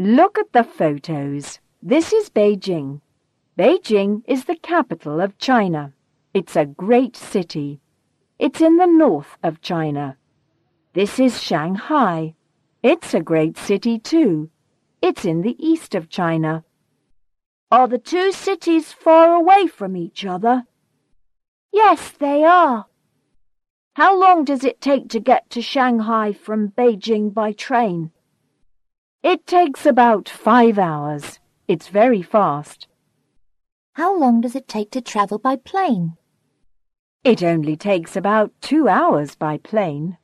Look at the photos. This is Beijing. Beijing is the capital of China. It's a great city. It's in the north of China. This is Shanghai. It's a great city too. It's in the east of China. Are the two cities far away from each other? Yes, they are. How long does it take to get to Shanghai from Beijing by train? It takes about 5 hours. It's very fast. How long does it take to travel by plane? It only takes about 2 hours by plane.